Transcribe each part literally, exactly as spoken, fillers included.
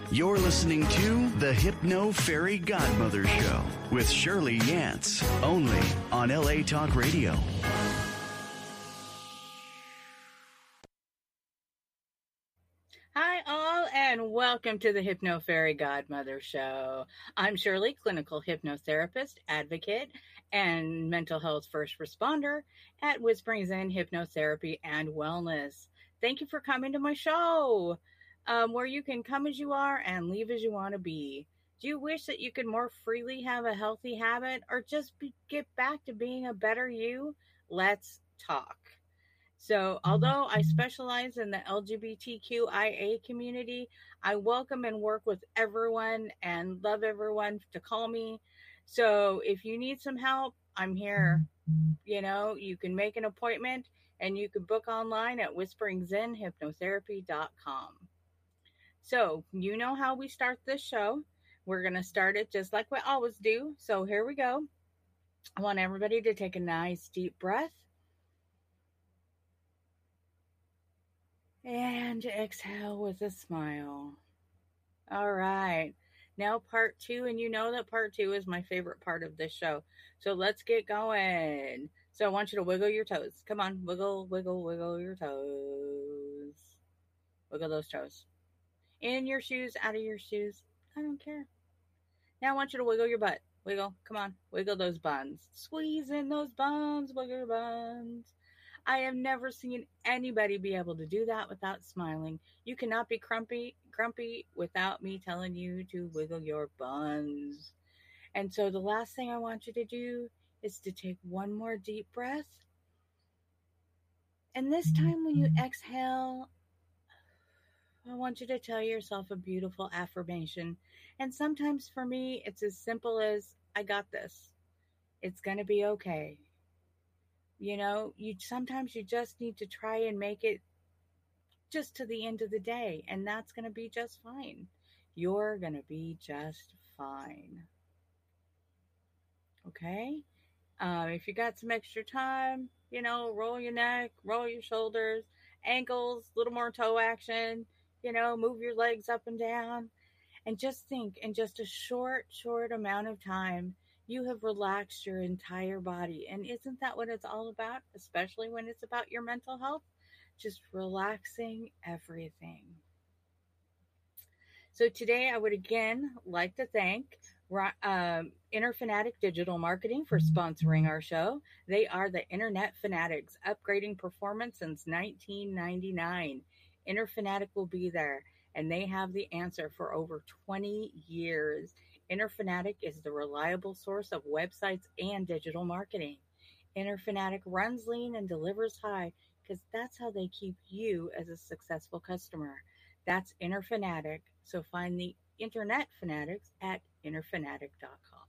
You're listening to the Hypno Fairy Godmother Show with Shirley Yance, only on L A Talk Radio. Hi all, and welcome to the Hypno Fairy Godmother Show. I'm Shirley, clinical hypnotherapist, advocate, and mental health first responder at Whispering Zen Hypnotherapy and Wellness. Thank you for coming to my show, um, where you can come as you are and leave as you want to be. Do you wish that you could more freely have a healthy habit, or just be, get back to being a better you? Let's talk. So although I specialize in the L G B T Q I A community, I welcome and work with everyone and love everyone to call me. So if you need some help, I'm here. You know, you can make an appointment and you can book online at whispering zen hypnotherapy dot com. So you know how we start this show. We're going to start it just like we always do. So here we go. I want everybody to take a nice deep breath. And exhale with a smile. All right. Now part two, and you know that part two is my favorite part of this show. So let's get going. So I want you to wiggle your toes. Come on, wiggle, wiggle, wiggle your toes. Wiggle those toes. In your shoes, out of your shoes. I don't care. Now I want you to wiggle your butt. Wiggle. Come on. Wiggle those buns. Squeeze in those buns. Wiggle your buns. I have never seen anybody be able to do that without smiling. You cannot be grumpy, grumpy without me telling you to wiggle your buns. And so the last thing I want you to do is to take one more deep breath. And this time when you exhale, I want you to tell yourself a beautiful affirmation. And sometimes for me, it's as simple as, I got this. It's going to be okay. You know, you sometimes you just need to try and make it just to the end of the day, and that's going to be just fine. You're going to be just fine. Okay? Um, if you got some extra time, you know, roll your neck, roll your shoulders, ankles, a little more toe action, you know, move your legs up and down, and just think in just a short, short amount of time, you have relaxed your entire body. And isn't that what it's all about? Especially when it's about your mental health? Just relaxing everything. So today I would again like to thank um, Inner Fanatic Digital Marketing for sponsoring our show. They are the Internet Fanatics, upgrading performance since nineteen ninety-nine. Inner Fanatic will be there, and they have the answer for over twenty years. Inner Fanatic is the reliable source of websites and digital marketing. Inner Fanatic runs lean and delivers high because that's how they keep you as a successful customer. That's Inner Fanatic. So find the Internet Fanatics at inner fanatic dot com.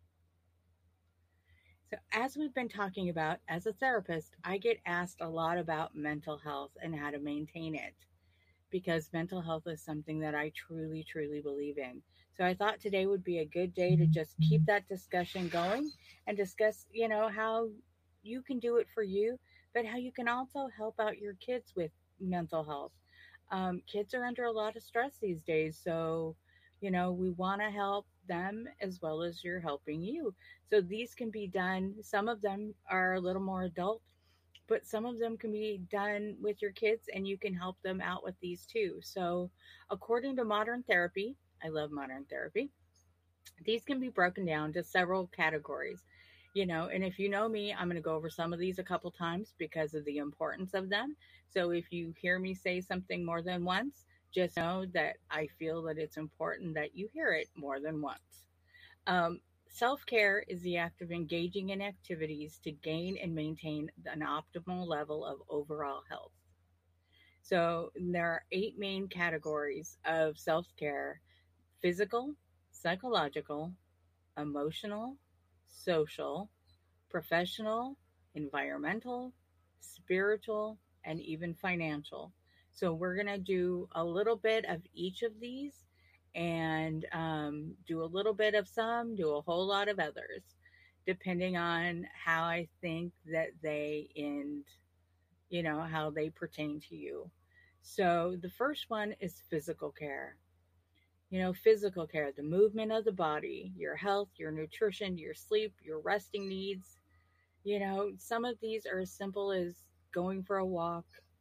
So as we've been talking about, as a therapist, I get asked a lot about mental health and how to maintain it, because mental health is something that I truly, truly believe in. So I thought today would be a good day to just keep that discussion going and discuss, you know, how you can do it for you, but how you can also help out your kids with mental health. Um, kids are under a lot of stress these days. So, you know, we want to help them as well as you're helping you. So these can be done. Some of them are a little more adult, but some of them can be done with your kids, and you can help them out with these too. So according to modern therapy, I love modern therapy, these can be broken down to several categories, you know, and if you know me, I'm going to go over some of these a couple times because of the importance of them. So if you hear me say something more than once, just know that I feel that it's important that you hear it more than once. Um, Self-care is the act of engaging in activities to gain and maintain an optimal level of overall health. So there are eight main categories of self-care: physical, psychological, emotional, social, professional, environmental, spiritual, and even financial. So we're going to do a little bit of each of these, and um, do a little bit of some, do a whole lot of others, depending on how I think that they end, you know, how they pertain to you. So the first one is physical care. You know, physical care, the movement of the body, your health, your nutrition, your sleep, your resting needs. You know, some of these are as simple as going for a walk,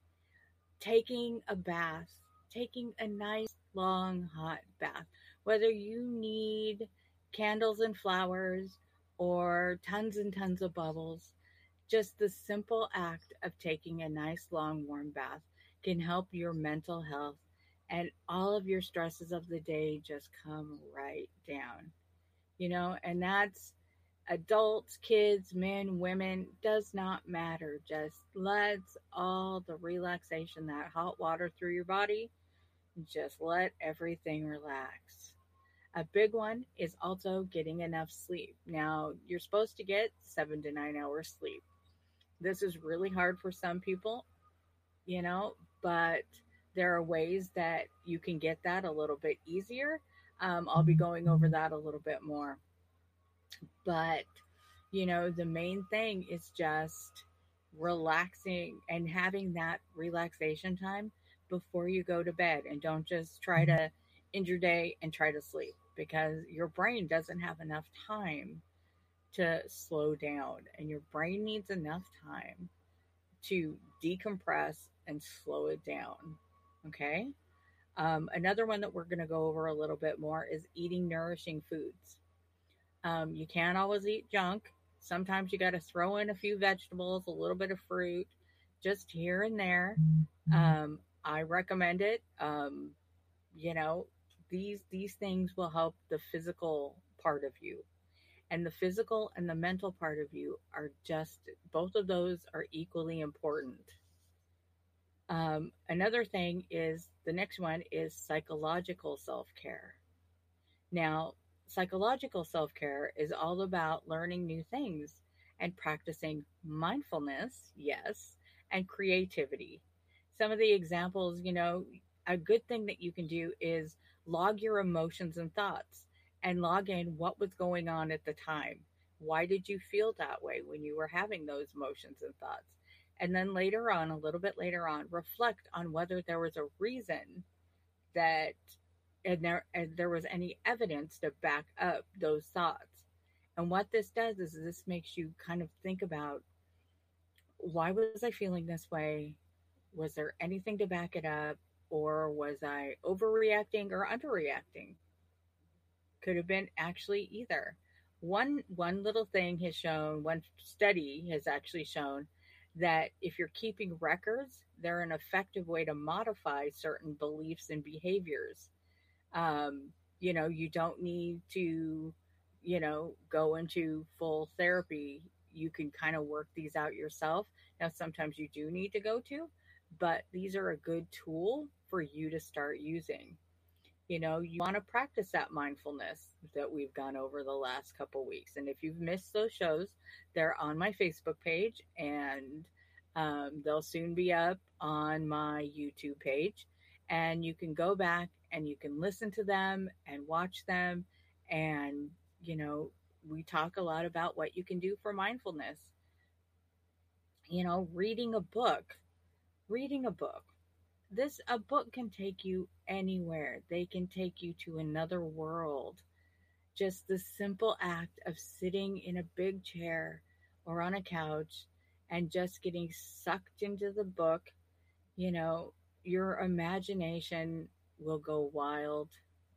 taking a bath, taking a nice long hot bath, whether you need candles and flowers or tons and tons of bubbles. Just the simple act of taking a nice long warm bath can help your mental health, and all of your stresses of the day just come right down. You know, and that's adults, kids, men, women, does not matter. Just let's all the relaxation, that hot water through your body, just let everything relax. A big one is also getting enough sleep. Now, you're supposed to get seven to nine hours sleep. This is really hard for some people, you know, but there are ways that you can get that a little bit easier. Um, I'll be going over that a little bit more. But, you know, the main thing is just relaxing and having that relaxation time before you go to bed. And don't just try to end your day and try to sleep, because your brain doesn't have enough time to slow down, and your brain needs enough time to decompress and slow it down. Okay. Um, another one that we're going to go over a little bit more is eating nourishing foods. Um, you can't always eat junk. Sometimes you got to throw in a few vegetables, a little bit of fruit, just here and there. Um, I recommend it. Um, you know, these these things will help the physical part of you, and the physical and the mental part of you are just, both of those are equally important. Um, another thing is, the next one is psychological self care. Now, psychological self care is all about learning new things and practicing mindfulness, yes, and creativity. Some of the examples, you know, a good thing that you can do is log your emotions and thoughts, and log in what was going on at the time. Why did you feel that way when you were having those emotions and thoughts? And then later on, a little bit later on, reflect on whether there was a reason that, and there and there was any evidence to back up those thoughts. And what this does is, this makes you kind of think about, why was I feeling this way? Was there anything to back it up? Or was I overreacting or underreacting? Could have been actually either. One one little thing has shown, one study has actually shown that if you're keeping records, they're an effective way to modify certain beliefs and behaviors. Um, you know, you don't need to, you know, go into full therapy. You can kind of work these out yourself. Now, sometimes you do need to go to, but these are a good tool for you to start using. You know, you want to practice that mindfulness that we've gone over the last couple weeks. And if you've missed those shows, they're on my Facebook page, and um, they'll soon be up on my YouTube page. And you can go back and you can listen to them and watch them. And, you know, we talk a lot about what you can do for mindfulness. You know, reading a book, reading a book this a book can take you anywhere. They can take you to another world. Just the simple act of sitting in a big chair or on a couch and just getting sucked into the book, you know, your imagination will go wild,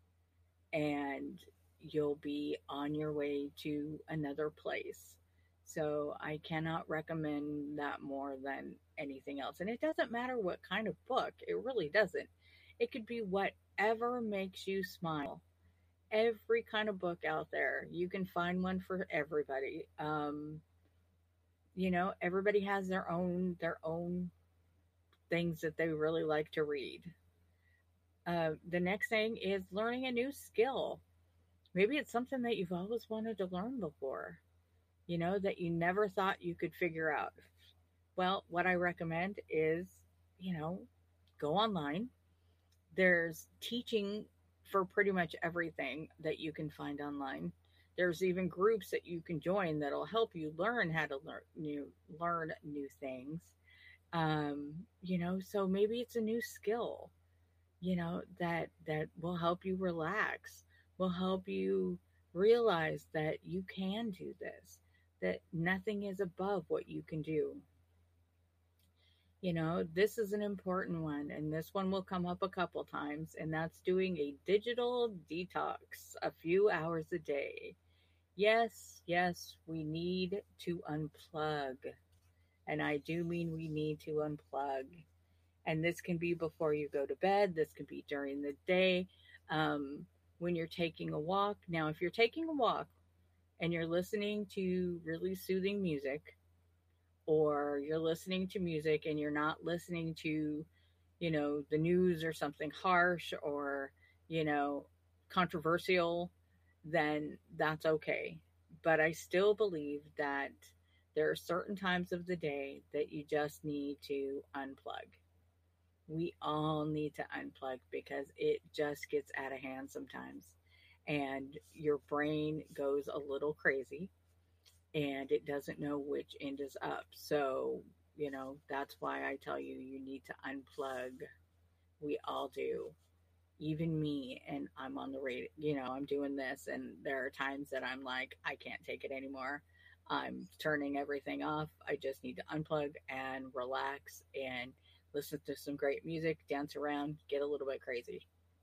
and you'll be on your way to another place. So I cannot recommend that more than anything else. And it doesn't matter what kind of book, it really doesn't. It could be whatever makes you smile. Every kind of book out there, you can find one for everybody. Um, you know, everybody has their own their own things that they really like to read. Uh, the next thing is learning a new skill. Maybe it's something that you've always wanted to learn before, you know, that you never thought you could figure out. Well, what I recommend is, you know, go online. There's teaching for pretty much everything that you can find online. There's even groups that you can join that'll help you learn how to learn new learn new things. Um, you know, so maybe it's a new skill. you know, that that will help you relax, will help you realize that you can do this, that nothing is above what you can do. You know, this is an important one, and this one will come up a couple times, and that's doing a digital detox a few hours a day. Yes, yes, we need to unplug. And I do mean we need to unplug. And this can be before you go to bed, this can be during the day, um, when you're taking a walk. Now, if you're taking a walk and you're listening to really soothing music, or you're listening to music and you're not listening to, you know, the news or something harsh or, you know, controversial, then that's okay. But I still believe that there are certain times of the day that you just need to unplug. We all need to unplug because it just gets out of hand sometimes. And your brain goes a little crazy and it doesn't know which end is up. So, you know, that's why I tell you, you need to unplug. We all do. Even me, and I'm on the radio, you know, I'm doing this, and there are times that I'm like, I can't take it anymore. I'm turning everything off. I just need to unplug and relax and listen to some great music, dance around, get a little bit crazy.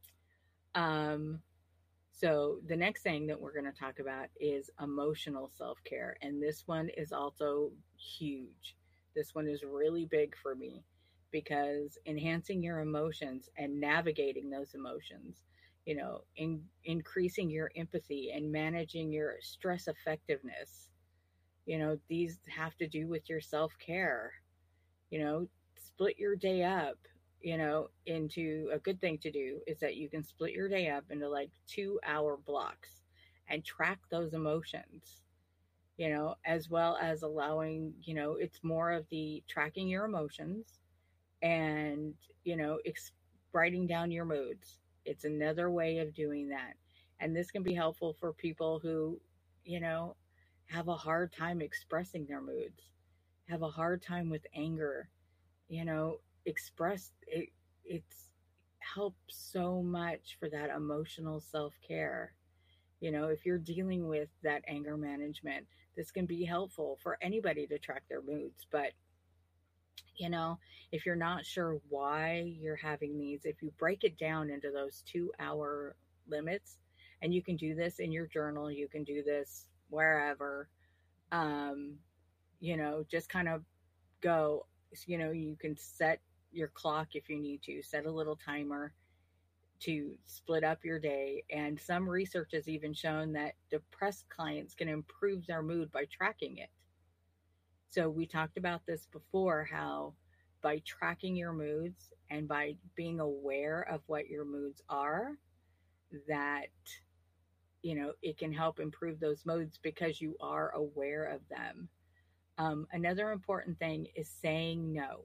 Um, so, the next thing that we're going to talk about is emotional self care. And this one is also huge. This one is really big for me because enhancing your emotions and navigating those emotions, you know, in, increasing your empathy and managing your stress effectiveness, you know, these have to do with your self care. You know, split your day up, you know, into a good thing to do is that you can split your day up into like two hour blocks and track those emotions, you know, as well as allowing, you know, it's more of the tracking your emotions and, you know, ex- writing down your moods. It's another way of doing that. And this can be helpful for people who, you know, have a hard time expressing their moods, have a hard time with anger, you know, express it. It's helps so much for that emotional self-care. You know, if you're dealing with that anger management, this can be helpful for anybody to track their moods. But, you know, if you're not sure why you're having these, if you break it down into those two hour limits, and you can do this in your journal, you can do this wherever, um, you know, just kind of go, you know, you can set your clock if you need to, set a little timer to split up your day. And some research has even shown that depressed clients can improve their mood by tracking it. So we talked about this before, how by tracking your moods and by being aware of what your moods are, that, you know, it can help improve those moods because you are aware of them. Um, another important thing is saying no.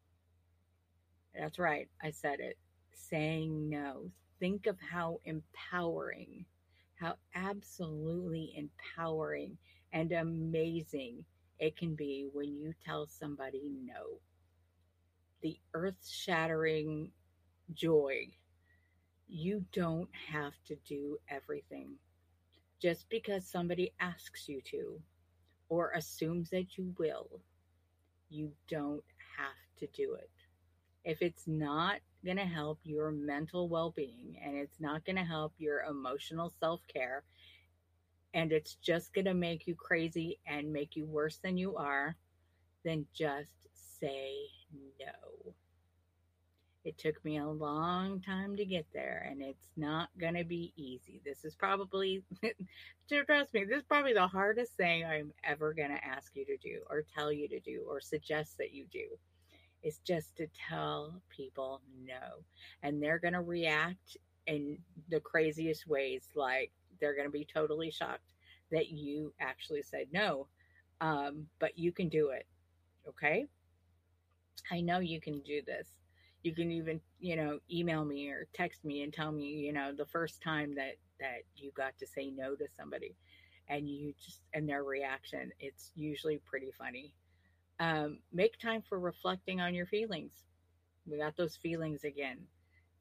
That's right. I said it. Saying no. Think of how empowering, how absolutely empowering and amazing it can be when you tell somebody no. The earth shattering joy. You don't have to do everything. Just because somebody asks you to or assumes that you will, you don't have to do it. If it's not going to help your mental well being and it's not going to help your emotional self care, and it's just going to make you crazy and make you worse than you are, then just say no. It took me a long time to get there, and it's not going to be easy. This is probably, trust me, this is probably the hardest thing I'm ever going to ask you to do, or tell you to do, or suggest that you do. Is just to tell people no. And they're going to react in the craziest ways. Like they're going to be totally shocked that you actually said no. Um, but you can do it. Okay. I know you can do this. You can even, you know, email me or text me and tell me, you know, the first time that, that you got to say no to somebody and you just, and their reaction, it's usually pretty funny. Um, make time for reflecting on your feelings. We got those feelings again.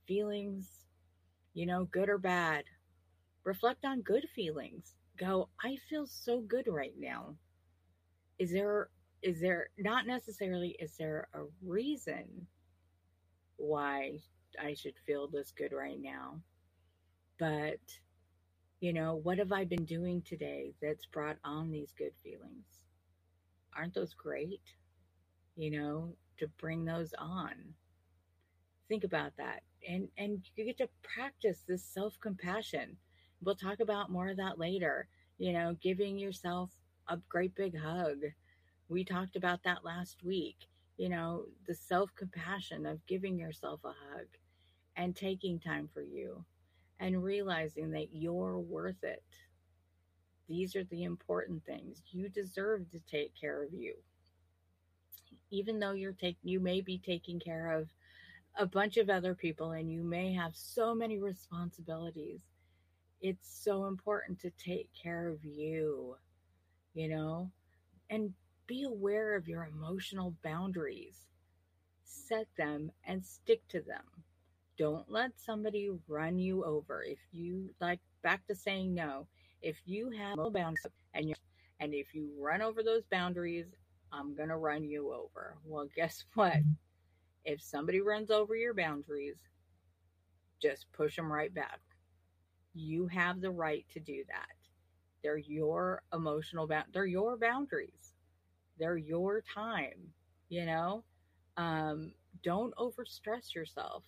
feelings, you know, good or bad. Reflect on good feelings. Go, I feel so good right now. Is there, is there, not necessarily, is there a reason why I should feel this good right now? But, you know, what have I been doing today that's brought on these good feelings? Aren't those great? You know, to bring those on. Think about that. And and you get to practice this self-compassion. We'll talk about more of that later. You know, giving yourself a great big hug. We talked about that last week. You know, the self-compassion of giving yourself a hug and taking time for you and realizing that you're worth it. These are the important things. You deserve to take care of you. Even though you're take you may be taking care of a bunch of other people and you may have so many responsibilities. It's so important to take care of you, you know, and be aware of your emotional boundaries. Set them and stick to them. Don't let somebody run you over. If you like back to saying no, if you have no boundaries and you and if you run over those boundaries, I'm going to run you over. Well, guess what? If somebody runs over your boundaries, just push them right back. You have the right to do that. They're your emotional bound. They're your boundaries. They're your time. You know, um, don't overstress yourself.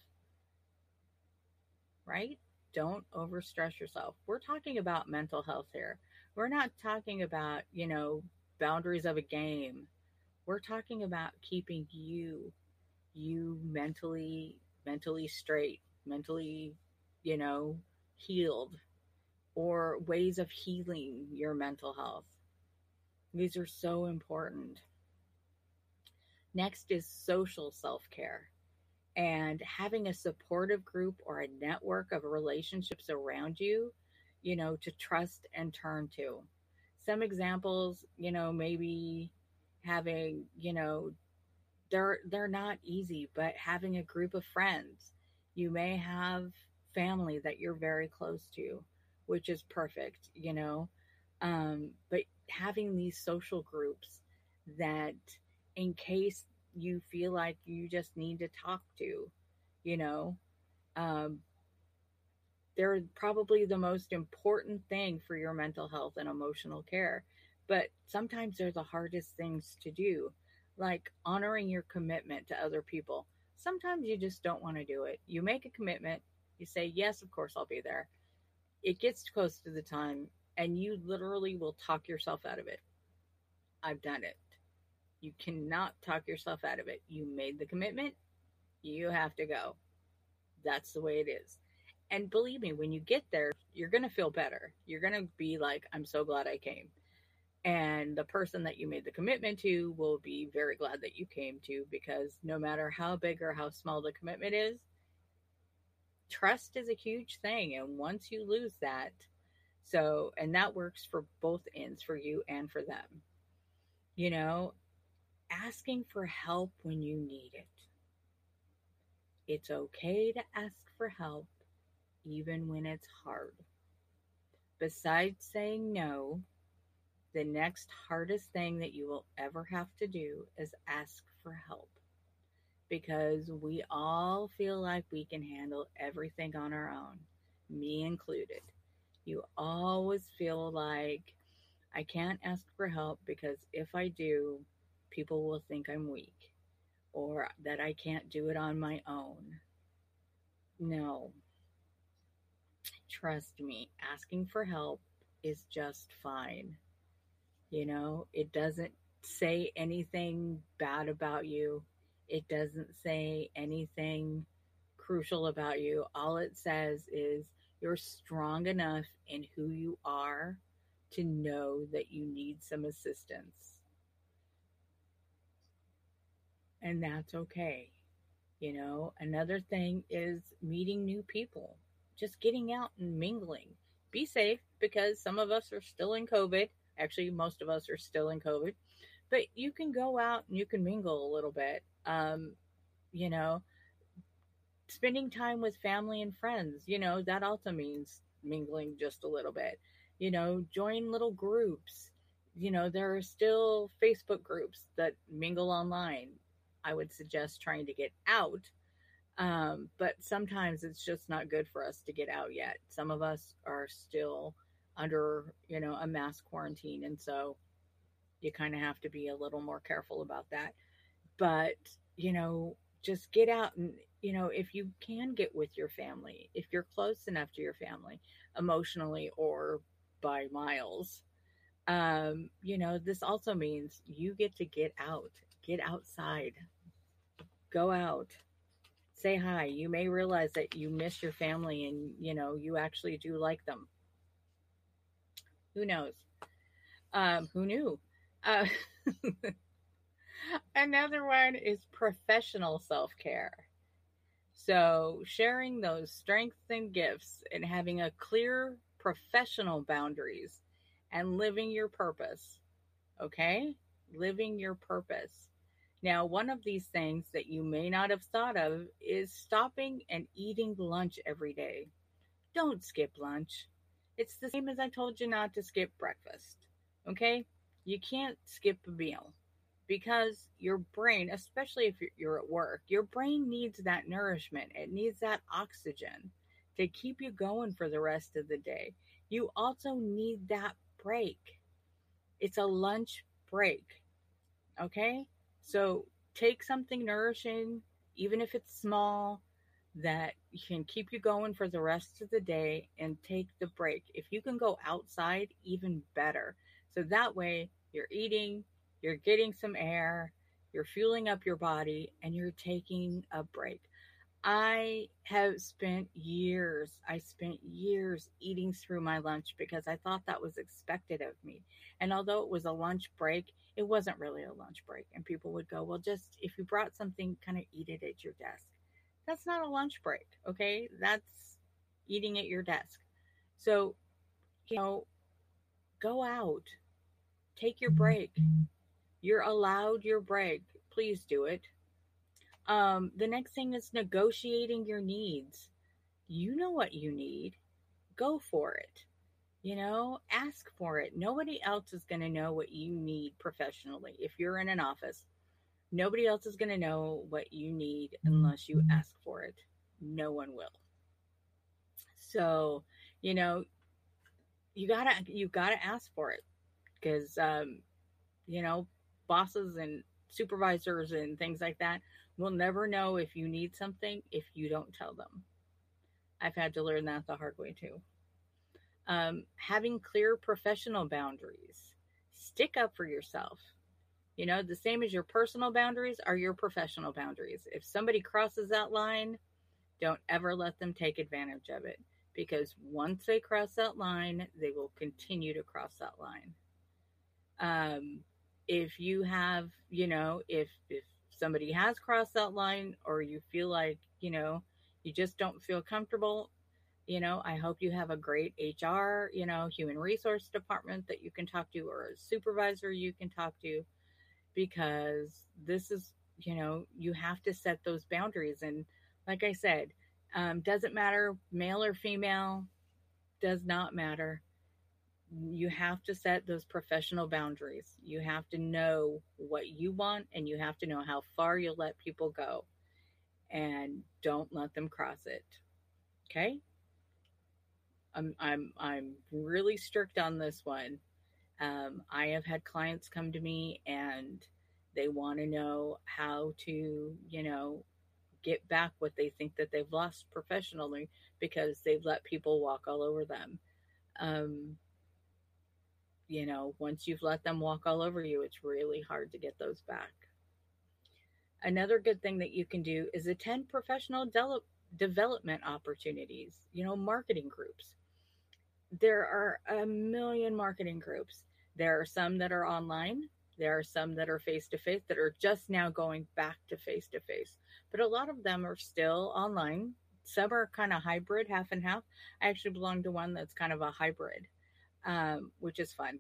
Right? Don't overstress yourself. We're talking about mental health here. We're not talking about, you know, boundaries of a game. We're talking about keeping you you mentally mentally straight, mentally, you know, healed, or ways of healing your mental health. These are so important. Next is social self-care and having a supportive group or a network of relationships around you, you know, to trust and turn to. Some examples, you know, maybe having, you know, they're they're not easy, but having a group of friends. You may have family that you're very close to, which is perfect, you know. Um, but having these social groups that, in case you feel like you just need to talk to, you know, um, they're probably the most important thing for your mental health and emotional care. But sometimes they're the hardest things to do, like honoring your commitment to other people. Sometimes you just don't want to do it. You make a commitment, you say, yes, of course, I'll be there. It gets close to the time, and you literally will talk yourself out of it. I've done it. You cannot talk yourself out of it. You made the commitment, you have to go. That's the way it is. And believe me, when you get there, you're going to feel better. You're going to be like, I'm so glad I came. And the person that you made the commitment to will be very glad that you came to, because no matter how big or how small the commitment is, trust is a huge thing. And once you lose that, so, and that works for both ends, for you and for them, you know, asking for help when you need it. It's okay to ask for help even when it's hard. Besides saying no, the next hardest thing that you will ever have to do is ask for help, because we all feel like we can handle everything on our own, me included. You always feel like, I can't ask for help because if I do, people will think I'm weak or that I can't do it on my own. No, trust me, asking for help is just fine. You know, it doesn't say anything bad about you. It doesn't say anything crucial about you. All it says is you're strong enough in who you are to know that you need some assistance. And that's okay. You know, another thing is meeting new people, just getting out and mingling. Be safe, because some of us are still in COVID. Actually, most of us are still in COVID, but you can go out and you can mingle a little bit. Um, you know, spending time with family and friends, you know, that also means mingling just a little bit. You know, join little groups. You know, there are still Facebook groups that mingle online. I would suggest trying to get out, um, but sometimes it's just not good for us to get out yet. Some of us are still under, you know, a mass quarantine. And so you kind of have to be a little more careful about that. But, you know, just get out and, you know, if you can get with your family, if you're close enough to your family emotionally or by miles, um, you know, this also means you get to get out, get outside, go out, say hi. You may realize that you miss your family and, you know, you actually do like them. Who knows? Um, who knew? Uh, Another one is professional self care. So, sharing those strengths and gifts and having a clear professional boundaries and living your purpose. Okay? Living your purpose. Now, one of these things that you may not have thought of is stopping and eating lunch every day. Don't skip lunch. It's the same as I told you not to skip breakfast. Okay? You can't skip a meal because your brain, especially if you're at work, your brain needs that nourishment. It needs that oxygen to keep you going for the rest of the day. You also need that break. It's a lunch break. Okay? So take something nourishing, even if it's small, that can keep you going for the rest of the day and take the break. If you can go outside, even better. So that way you're eating, you're getting some air, you're fueling up your body, and you're taking a break. I have spent years, I spent years eating through my lunch because I thought that was expected of me. And although it was a lunch break, it wasn't really a lunch break. And people would go, well, just if you brought something, kind of eat it at your desk. That's not a lunch break, okay? That's eating at your desk. So, you know, go out, take your break. You're allowed your break. Please do it. Um, the next thing is negotiating your needs. You know what you need. Go for it. You know, ask for it. Nobody else is going to know what you need professionally. If you're in an office, nobody else is going to know what you need unless you ask for it. No one will. So, you know, you gotta you gotta ask for it because um, you know, bosses and supervisors and things like that will never know if you need something if you don't tell them. I've had to learn that the hard way too. Um, having clear professional boundaries. Stick up for yourself. You know, the same as your personal boundaries are your professional boundaries. If somebody crosses that line, don't ever let them take advantage of it because once they cross that line, they will continue to cross that line. Um, if you have, you know, if if somebody has crossed that line or you feel like, you know, you just don't feel comfortable, you know, I hope you have a great H R, you know, human resource department that you can talk to or a supervisor you can talk to because this is, you know, you have to set those boundaries. And like I said, um, doesn't matter male or female, does not matter. You have to set those professional boundaries. You have to know what you want and you have to know how far you'll let people go and don't let them cross it. Okay? I'm I'm I'm really strict on this one. Um, I have had clients come to me and they want to know how to, you know, get back what they think that they've lost professionally because they've let people walk all over them. Um, you know, once you've let them walk all over you, it's really hard to get those back. Another good thing that you can do is attend professional de- development opportunities, you know, marketing groups. There are a million marketing groups. There are some that are online. There are some that are face to face that are just now going back to face to face. But a lot of them are still online. Some are kind of hybrid, half and half. I actually belong to one that's kind of a hybrid, um, which is fun.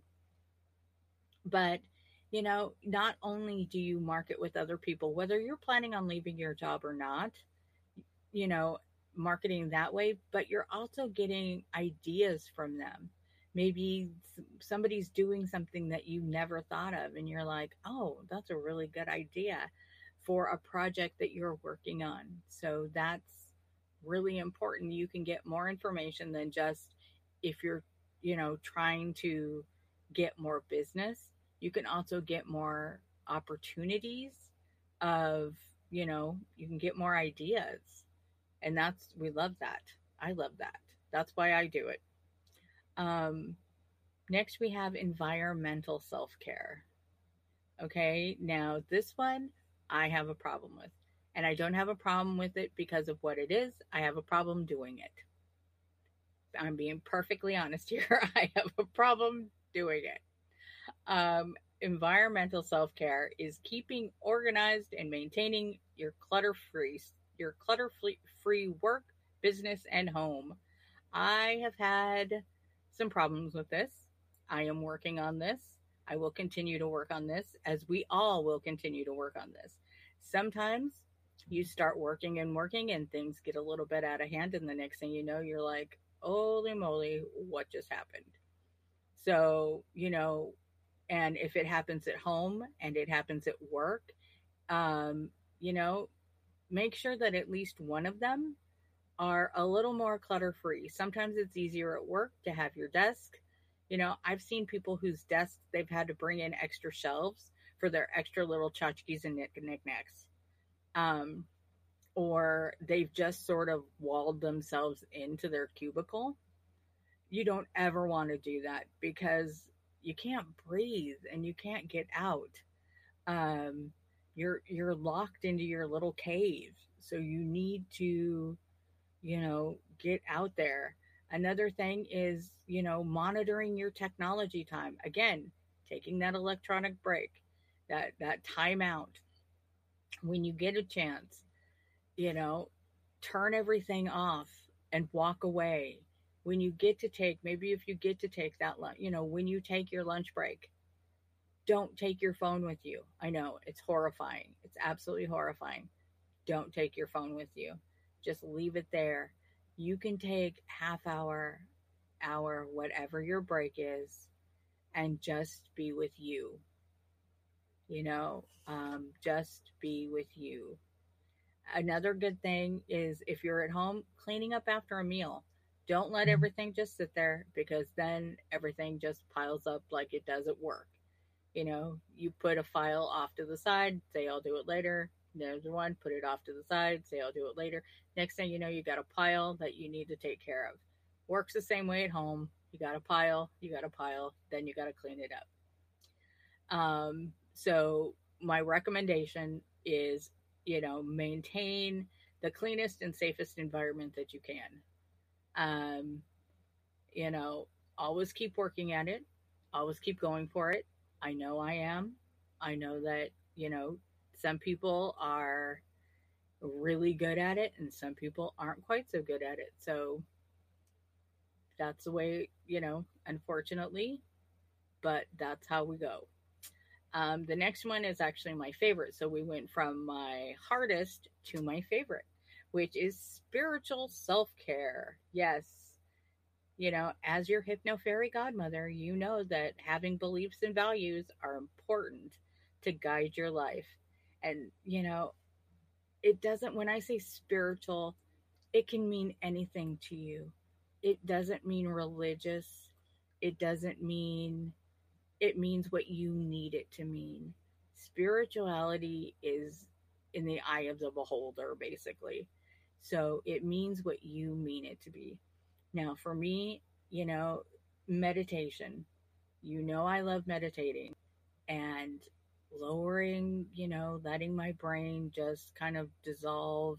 But, you know, not only do you market with other people, whether you're planning on leaving your job or not, you know, marketing that way, but you're also getting ideas from them. Maybe somebody's doing something that you never thought of, and you're like, oh, that's a really good idea for a project that you're working on. So that's really important. You can get more information than just if you're, you know, trying to get more business. You can also get more opportunities of, you know, you can get more ideas. And that's, we love that. I love that. That's why I do it. Um, Next, we have environmental self care. Okay, now this one I have a problem with. And I don't have a problem with it because of what it is. I have a problem doing it. I'm being perfectly honest here. I have a problem doing it. Um, environmental self care is keeping organized and maintaining your clutter free, your clutter free work, business, and home. I have had some problems with this. I am working on this. I will continue to work on this, as we all will continue to work on this. Sometimes you start working and working and things get a little bit out of hand, and the next thing you know, you're like, holy moly, what just happened? So, you know, and if it happens at home and it happens at work, um, you know, make sure that at least one of them are a little more clutter free. Sometimes it's easier at work to have your desk. You know, I've seen people whose desks, they've had to bring in extra shelves for their extra little tchotchkes and knickknacks. Um, or they've just sort of walled themselves into their cubicle. You don't ever want to do that because you can't breathe and you can't get out. Um, you're you're locked into your little cave, so you need to, you know, get out there. Another thing is, you know, monitoring your technology time. Again, taking that electronic break, that that timeout. When you get a chance, you know, turn everything off and walk away. When you get to take, maybe if you get to take that lunch, you know, when you take your lunch break, don't take your phone with you. I know it's horrifying. It's absolutely horrifying. Don't take your phone with you. Just leave it there. You can take half hour, hour, whatever your break is, and just be with you. You know, um, just be with you. Another good thing is if you're at home, cleaning up after a meal. Don't let everything just sit there, because then everything just piles up like it does at work. You know, you put a file off to the side, say I'll do it later. There's one, put it off to the side, say I'll do it later. Next thing you know, you got a pile that you need to take care of. Works the same way at home. You got a pile, you got a pile, then you got to clean it up. Um, so my recommendation is, you know, maintain the cleanest and safest environment that you can. Um, you know, always keep working at it. Always keep going for it. I know I am. I know that, you know, some people are really good at it and some people aren't quite so good at it. So that's the way, you know, unfortunately, but that's how we go. Um, the next one is actually my favorite. So we went from my hardest to my favorite, which is spiritual self-care. Yes. You know, as your hypno fairy godmother, you know that having beliefs and values are important to guide your life. And, you know, it doesn't, when I say spiritual, it can mean anything to you. It doesn't mean religious. It doesn't mean, it means what you need it to mean. Spirituality is in the eye of the beholder, basically. So it means what you mean it to be. Now, for me, you know, meditation, you know, I love meditating and lowering, you know, letting my brain just kind of dissolve.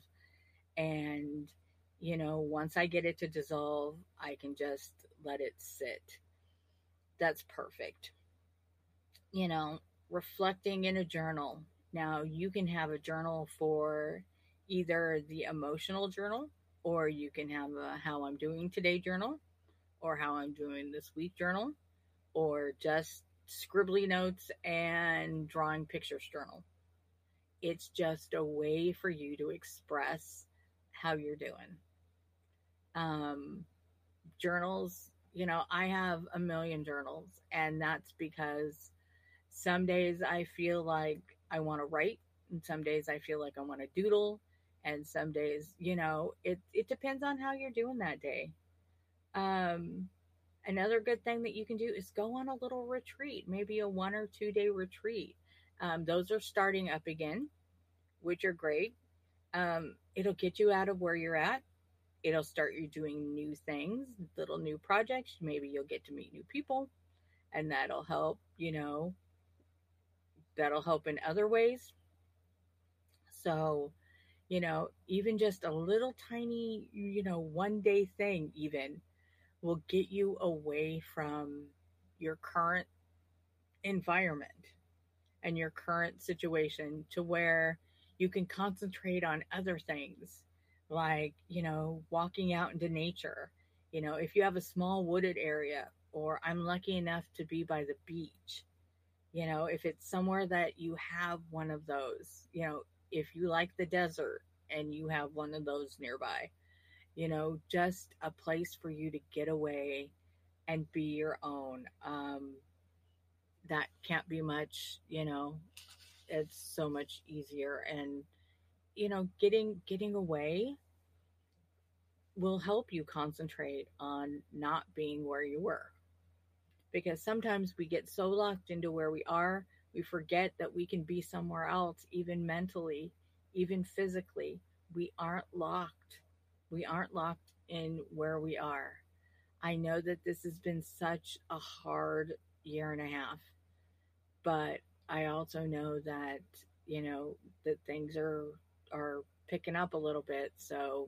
And, you know, once I get it to dissolve, I can just let it sit. That's perfect. You know, reflecting in a journal. Now, you can have a journal for either the emotional journal, or you can have a how I'm doing today journal, or how I'm doing this week journal, or just scribbly notes and drawing pictures journal. It's just a way for you to express how you're doing. Um, Journals, you know, I have a million journals, and that's because some days I feel like I want to write, and some days I feel like I want to doodle, and some days, you know, it it depends on how you're doing that day. Um, Another good thing that you can do is go on a little retreat, maybe a one or two day retreat. Um, those are starting up again, which are great. Um, it'll get you out of where you're at. It'll start you doing new things, little new projects. Maybe you'll get to meet new people, and that'll help, you know, that'll help in other ways. So, you know, even just a little tiny, you know, one day thing, even will get you away from your current environment and your current situation to where you can concentrate on other things like, you know, walking out into nature. You know, if you have a small wooded area, or I'm lucky enough to be by the beach, you know, if it's somewhere that you have one of those, you know, if you like the desert and you have one of those nearby, you know, just a place for you to get away and be your own. Um, that can't be much, you know, it's so much easier. And, you know, getting getting away will help you concentrate on not being where you were, because sometimes we get so locked into where we are, we forget that we can be somewhere else, even mentally, even physically. We aren't locked. We aren't locked in where we are. I know that this has been such a hard year and a half, but I also know that, you know, that things are are picking up a little bit. So,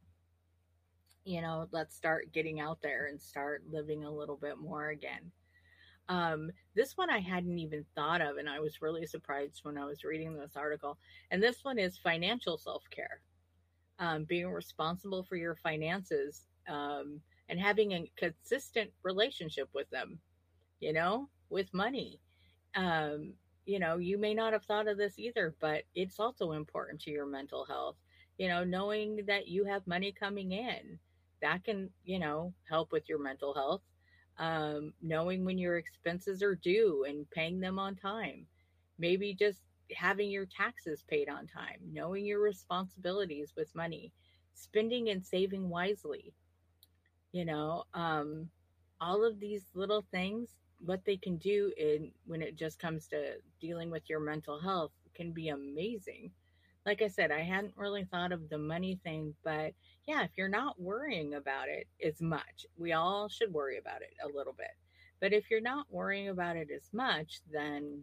you know, let's start getting out there and start living a little bit more again. Um, this one I hadn't even thought of, and I was really surprised when I was reading this article. And this one is financial self care, um, being responsible for your finances, um, and having a consistent relationship with them, you know, with money. Um, you know, you may not have thought of this either, but it's also important to your mental health. You know, knowing that you have money coming in, that can, you know, help with your mental health. Um, knowing when your expenses are due and paying them on time. Maybe just having your taxes paid on time, knowing your responsibilities with money, spending and saving wisely, you know, um, all of these little things, what they can do in when it just comes to dealing with your mental health can be amazing. Like I said, I hadn't really thought of the money thing, but yeah, if you're not worrying about it as much, we all should worry about it a little bit. But if you're not worrying about it as much, then,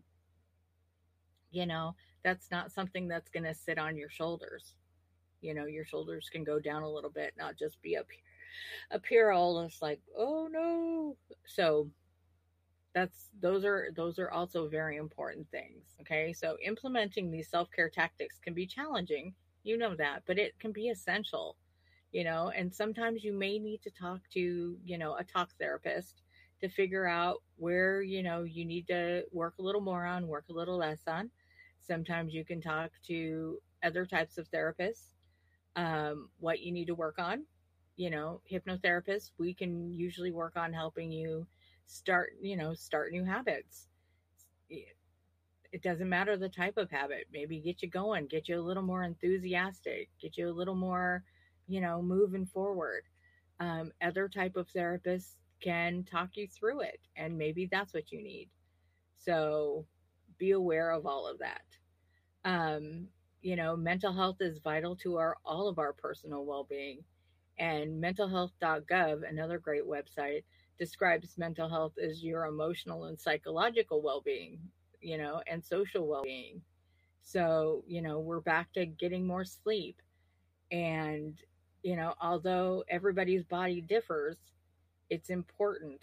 you know, that's not something that's going to sit on your shoulders. You know, your shoulders can go down a little bit, not just be up here, up here all just like, oh no. So that's those are those are also very important things. Okay, so implementing these self-care tactics can be challenging, you know that, but it can be essential, you know. And sometimes you may need to talk to, you know, a talk therapist to figure out where, you know, you need to work a little more on, work a little less on. Sometimes you can talk to other types of therapists, um, what you need to work on. You know, hypnotherapists, we can usually work on helping you start, you know, start new habits. It doesn't matter the type of habit. Maybe get you going, get you a little more enthusiastic, get you a little more, you know, moving forward. Um, other type of therapists can talk you through it, and maybe that's what you need. So be aware of all of that. Um, you know, mental health is vital to our all of our personal well-being. And mental health dot gov, another great website, describes mental health as your emotional and psychological well-being, you know, and social well-being. So, you know, we're back to getting more sleep. And, you know, although everybody's body differs, it's important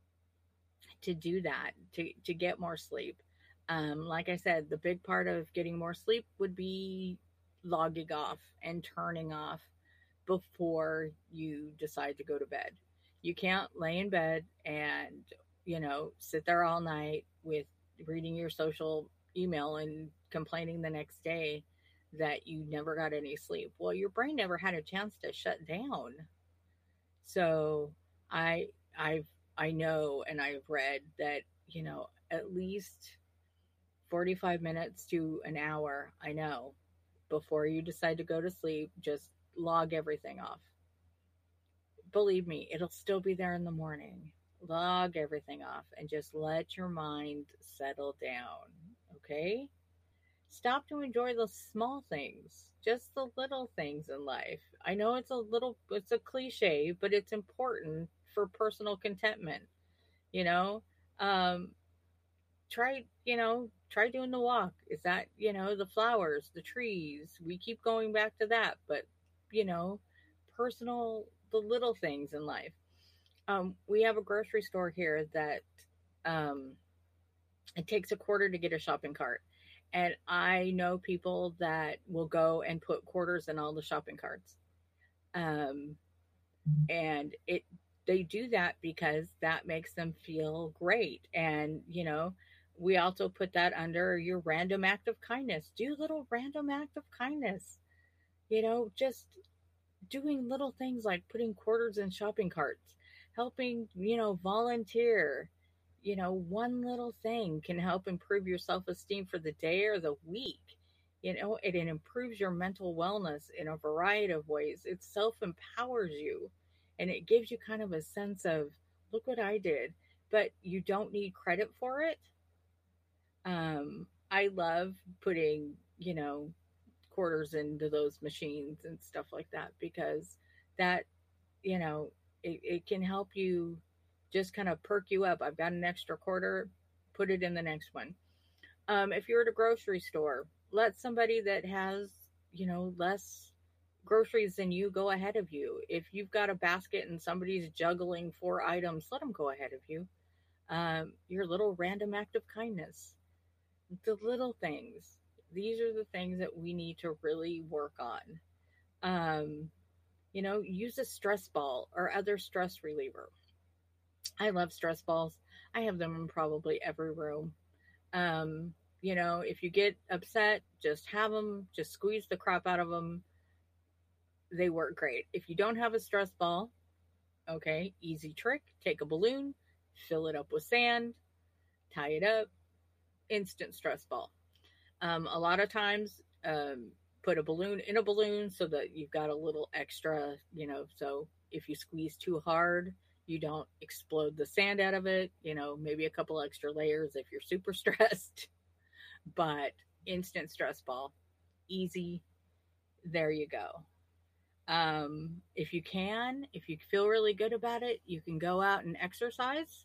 to do that, to, to get more sleep. Um, like I said, the big part of getting more sleep would be logging off and turning off before you decide to go to bed. You can't lay in bed and, you know, sit there all night with reading your social email and complaining the next day that you never got any sleep. Well, your brain never had a chance to shut down. So I I've I know and I've read that, you know, at least forty-five minutes to an hour, I know, before you decide to go to sleep, just log everything off. Believe me, it'll still be there in the morning. Log everything off and just let your mind settle down. Okay? Stop to enjoy the small things, just the little things in life. I know it's a little, it's a cliche, but it's important for personal contentment. You know, um, try, you know, try doing the walk. Is that, you know, the flowers, the trees? We keep going back to that, but, you know, personal, the little things in life. Um, we have a grocery store here that um, it takes a quarter to get a shopping cart. And I know people that will go and put quarters in all the shopping carts. Um, and it they do that because that makes them feel great. And, you know, we also put that under your random act of kindness. Do little random act of kindness. You know, just doing little things like putting quarters in shopping carts, helping, you know, volunteer. You know, one little thing can help improve your self esteem for the day or the week. You know, it, it improves your mental wellness in a variety of ways. It self empowers you and it gives you kind of a sense of, look what I did, but you don't need credit for it. Um, I love putting, you know, quarters into those machines and stuff like that because that, you know, it, it can help you just kind of perk you up. I've got an extra quarter, put it in the next one. Um, if you're at a grocery store, let somebody that has, you know, less groceries than you go ahead of you. If you've got a basket and somebody's juggling four items, let them go ahead of you. Um, your little random act of kindness, the little things. These are the things that we need to really work on. Um, you know, use a stress ball or other stress reliever. I love stress balls. I have them in probably every room. Um, you know, if you get upset, just have them, just squeeze the crap out of them. They work great. If you don't have a stress ball, okay, easy trick. Take a balloon, fill it up with sand, tie it up, instant stress ball. Um, a lot of times, um, put a balloon in a balloon so that you've got a little extra, you know, so if you squeeze too hard, you don't explode the sand out of it, you know, maybe a couple extra layers if you're super stressed, but instant stress ball, easy. There you go. Um, if you can, if you feel really good about it, you can go out and exercise.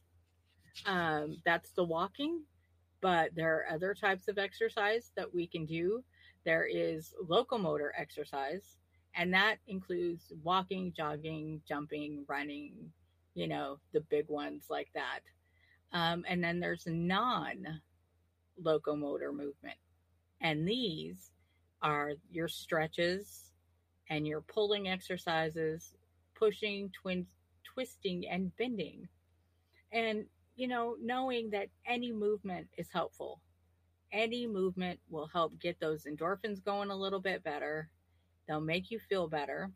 Um, that's the walking, but there are other types of exercise that we can do. There is locomotor exercise, and that includes walking, jogging, jumping, running, you know, the big ones like that. Um, and then there's non locomotor movement, and these are your stretches and your pulling exercises, pushing, twin, twisting, and bending. And, you know, knowing that any movement is helpful. Any movement will help get those endorphins going a little bit better. They'll make you feel better.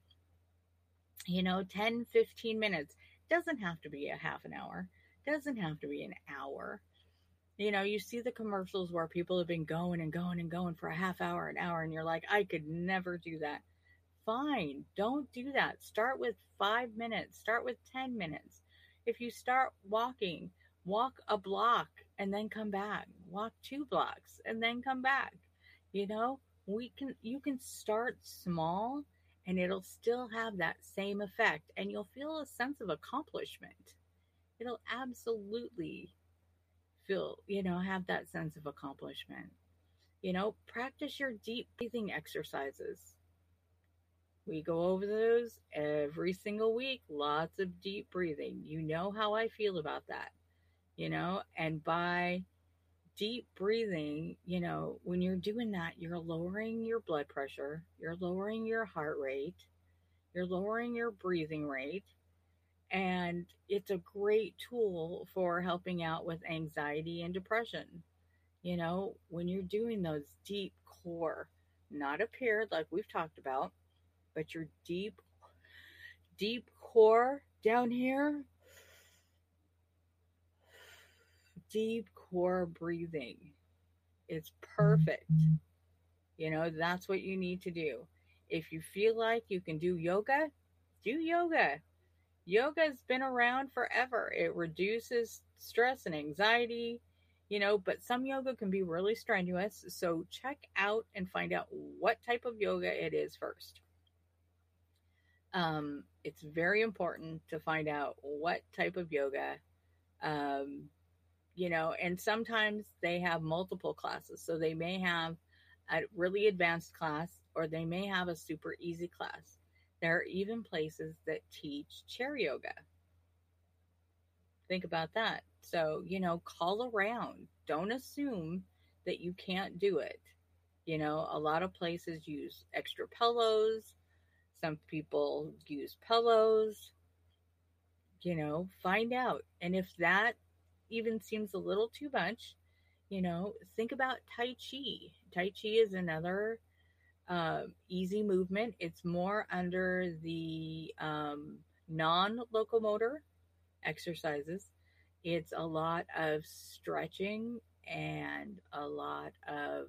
You know, ten, fifteen minutes. Doesn't have to be a half an hour. Doesn't have to be an hour. You know, you see the commercials where people have been going and going and going for a half hour, an hour, and you're like, I could never do that. Fine. Don't do that. Start with five minutes. Start with ten minutes. If you start walking, walk a block and then come back. Walk two blocks and then come back. You know, we can you can start small and it'll still have that same effect and you'll feel a sense of accomplishment. It'll absolutely feel, you know, have that sense of accomplishment. You know, practice your deep breathing exercises. We go over those every single week. Lots of deep breathing. You know how I feel about that, you know, and by deep breathing, you know, when you're doing that, you're lowering your blood pressure, you're lowering your heart rate, you're lowering your breathing rate. And it's a great tool for helping out with anxiety and depression. You know, when you're doing those deep core not up here like we've talked about, but your deep, deep core down here, deep core breathing. It's perfect. You know, that's what you need to do. If you feel like you can do yoga, do yoga. Yoga's been around forever. It reduces stress and anxiety, you know, but some yoga can be really strenuous. So check out and find out what type of yoga it is first. Um, it's very important to find out what type of yoga, um, you know, and sometimes they have multiple classes. So they may have a really advanced class or they may have a super easy class. There are even places that teach chair yoga. Think about that. So, you know, call around. Don't assume that you can't do it. You know, a lot of places use extra pillows. Some people use pillows. You know, find out. And if that even seems a little too much, you know, think about Tai Chi. Tai Chi is another uh, easy movement. It's more under the um, non locomotor exercises. It's a lot of stretching and a lot of,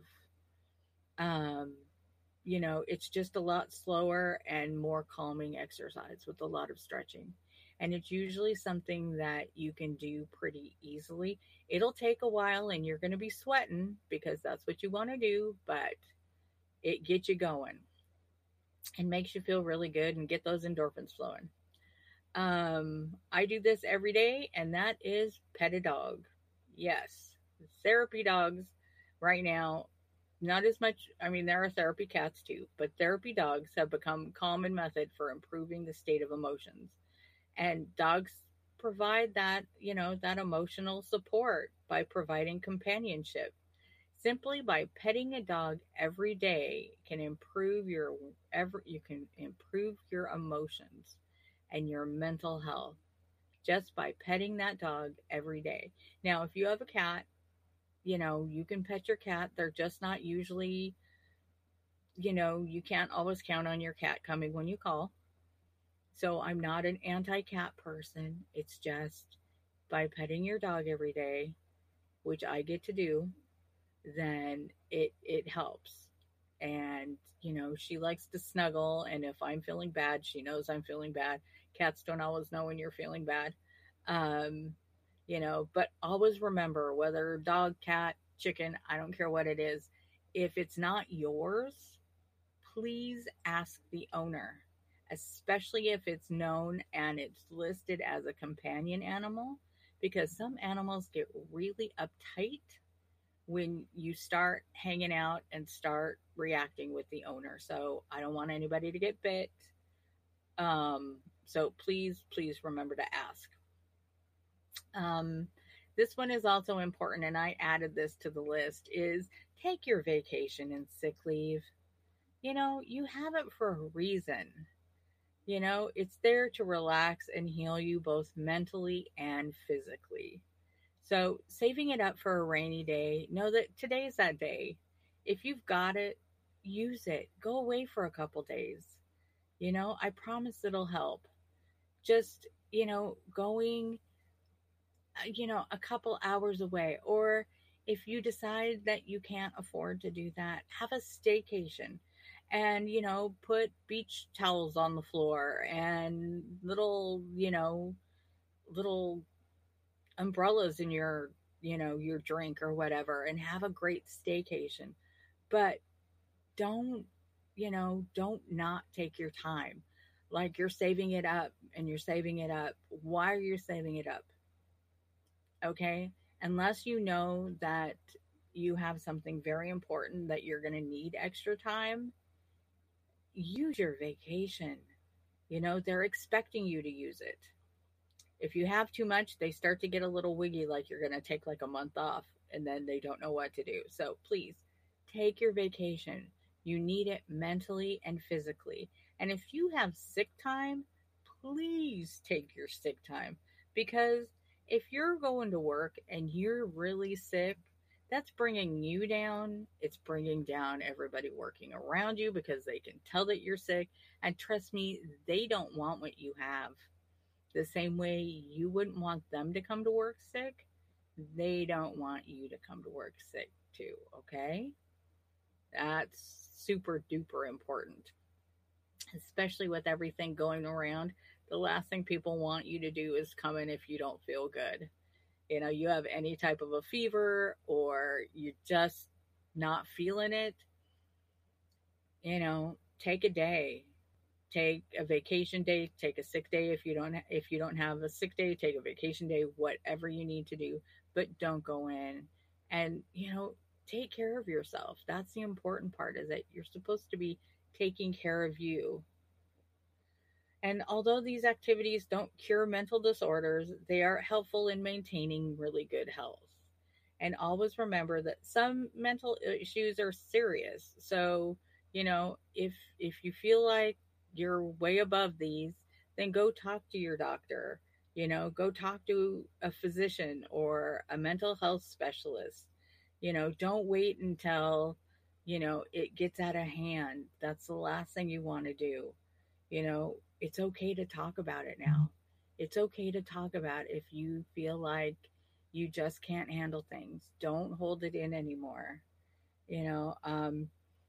um, you know, it's just a lot slower and more calming exercise with a lot of stretching. And it's usually something that you can do pretty easily. It'll take a while and you're going to be sweating because that's what you want to do, but it gets you going and makes you feel really good and get those endorphins flowing. Um, I do this every day, and that is pet a dog. Yes, therapy dogs right now, not as much. I mean, there are therapy cats too, but therapy dogs have become common method for improving the state of emotions. And dogs provide that, you know, that emotional support by providing companionship. Simply by petting a dog every day can improve your ever you can improve your emotions and your mental health just by petting that dog every day. Now, if you have a cat, you know, you can pet your cat. They're just not usually, you know, you can't always count on your cat coming when you call. So I'm not an anti cat person. It's just by petting your dog every day, which I get to do, then it it helps. And you know, she likes to snuggle, and if I'm feeling bad, she knows I'm feeling bad. Cats don't always know when you're feeling bad. Um, you know, but always remember, whether dog, cat, chicken, I don't care what it is, if it's not yours, please ask the owner, especially if it's known and it's listed as a companion animal, because some animals get really uptight when you start hanging out and start reacting with the owner. So I don't want anybody to get bit. Um, so please, please remember to ask. Um, this one is also important, and I added this to the list, is take your vacation and sick leave. You know, you have it for a reason. You know, it's there to relax and heal you both mentally and physically. So, saving it up for a rainy day, know that today's that day. If you've got it, use it. Go away for a couple days. You know, I promise it'll help. Just, you know, going, uh, you know, a couple hours away. Or if you decide that you can't afford to do that, have a staycation and, you know, put beach towels on the floor and little, you know, little umbrellas in your, you know, your drink or whatever, and have a great staycation. But don't, you know, don't not take your time. Like you're saving it up and you're saving it up. Why are you saving it up? Okay? Unless you know that you have something very important that you're going to need extra time, use your vacation. You know, they're expecting you to use it. If you have too much, they start to get a little wiggy, like you're going to take like a month off and then they don't know what to do. So please take your vacation. You need it mentally and physically. And if you have sick time, please take your sick time, because if you're going to work and you're really sick, that's bringing you down. It's bringing down everybody working around you because they can tell that you're sick. And trust me, they don't want what you have. The same way you wouldn't want them to come to work sick, they don't want you to come to work sick too, okay? That's super duper important, especially with everything going around. The last thing people want you to do is come in if you don't feel good. You know, you have any type of a fever or you're just not feeling it, you know, take a day. Take a vacation day, take a sick day if you don't if you don't have a sick day, take a vacation day, whatever you need to do, but don't go in and, you know, take care of yourself. That's the important part, is that you're supposed to be taking care of you. And although these activities don't cure mental disorders, they are helpful in maintaining really good health. And always remember that some mental issues are serious. So, you know, if if you feel like you're way above these, then go talk to your doctor. You know, go talk to a physician or a mental health specialist. You know, don't wait until, you know, it gets out of hand. That's the last thing you want to do. You know, it's okay to talk about it now. It's okay to talk about if you feel like you just can't handle things. Don't hold it in anymore. You know, um,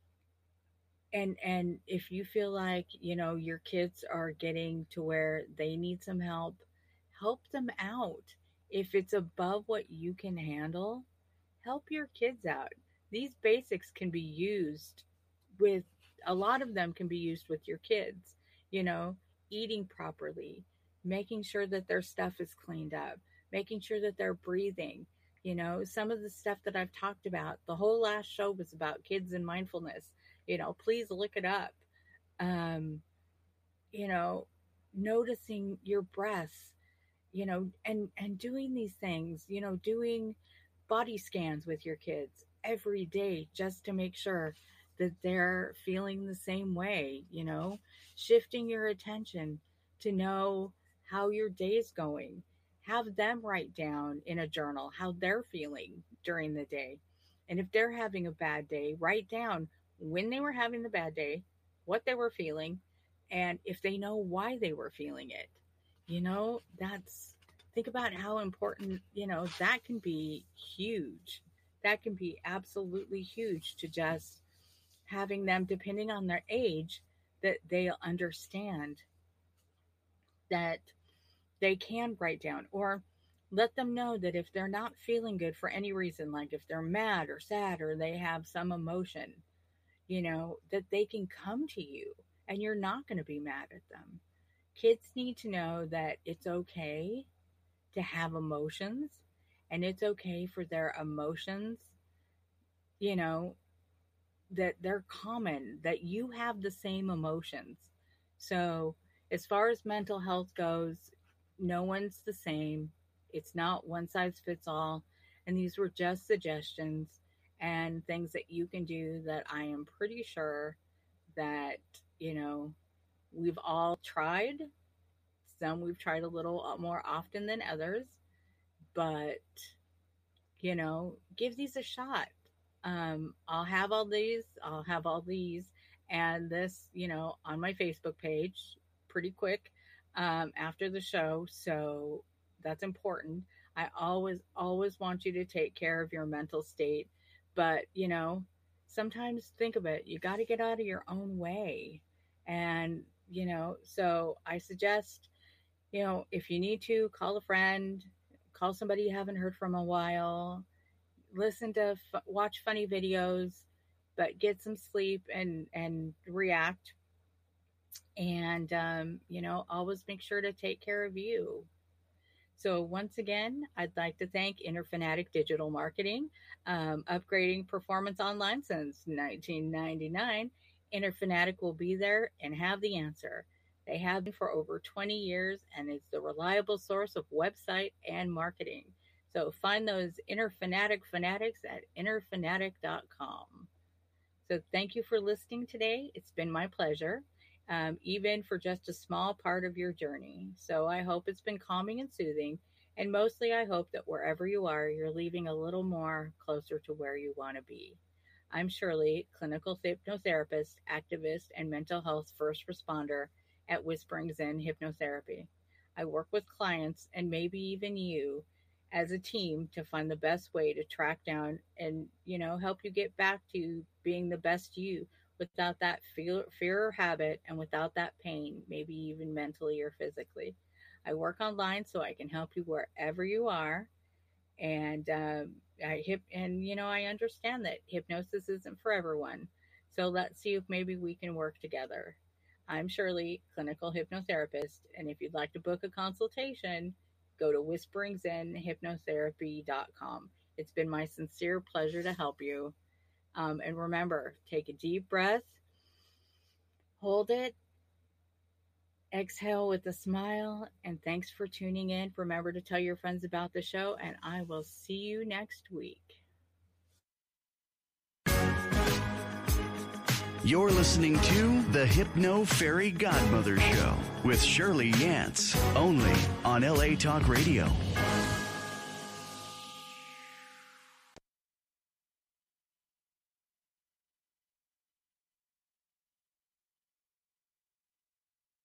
and and if you feel like, you know, your kids are getting to where they need some help, help them out. If it's above what you can handle, help your kids out. These basics can be used with, a lot of them can be used with your kids. You know, eating properly, making sure that their stuff is cleaned up, making sure that they're breathing. You know, some of the stuff that I've talked about, the whole last show was about kids and mindfulness. You know, please look it up. Um, you know, noticing your breaths, you know, and and doing these things, you know, doing body scans with your kids every day just to make sure that they're feeling the same way, you know, shifting your attention to know how your day's going. Have them write down in a journal how they're feeling during the day. And if they're having a bad day, write down when they were having the bad day, what they were feeling, and if they know why they were feeling it. You know, that's, think about how important, you know, that can be huge. That can be absolutely huge, to just having them, depending on their age, that they'll understand that they can write down, or let them know that if they're not feeling good for any reason, like if they're mad or sad or they have some emotion, you know, that they can come to you and you're not going to be mad at them. Kids need to know that it's okay to have emotions, and it's okay for their emotions, you know, that they're common, that you have the same emotions. So, as far as mental health goes, no one's the same. It's not one size fits all. And these were just suggestions and things that you can do that I am pretty sure that, you know, we've all tried. Some we've tried a little more often than others, but, you know, give these a shot. Um, I'll have all these, I'll have all these and this, you know, on my Facebook page pretty quick um, after the show. So that's important. I always, always want you to take care of your mental state. But, you know, sometimes think of it, you got to get out of your own way. And, you know, so I suggest, you know, if you need to, call a friend, call somebody you haven't heard from a while, listen to, watch funny videos, but get some sleep and, and react. And, um, you know, always make sure to take care of you. So once again, I'd like to thank InnerFanatic Digital Marketing, um, upgrading performance online since nineteen ninety-nine. InnerFanatic will be there and have the answer. They have been for over twenty years and is the reliable source of website and marketing. So find those InnerFanatic fanatics at inner fanatic dot com. So thank you for listening today. It's been my pleasure. Um, even for just a small part of your journey. So I hope it's been calming and soothing. And mostly, I hope that wherever you are, you're leaving a little more closer to where you want to be. I'm Shirley, clinical hypnotherapist, activist, and mental health first responder at Whispering Zen Hypnotherapy. I work with clients and maybe even you as a team to find the best way to track down and, you know, help you get back to being the best you without that fear, fear or habit and without that pain, maybe even mentally or physically. I work online so I can help you wherever you are, and um, I hip and you know I understand that hypnosis isn't for everyone. So let's see if maybe we can work together. I'm Shirley, clinical hypnotherapist, and if you'd like to book a consultation, go to whispering zen hypnotherapy dot com. It's been my sincere pleasure to help you. Um, and remember, take a deep breath, hold it, exhale with a smile, and thanks for tuning in. Remember to tell your friends about the show, and I will see you next week. You're listening to the Hypno Fairy Godmother Show with Shirley Yance, only on L A Talk Radio.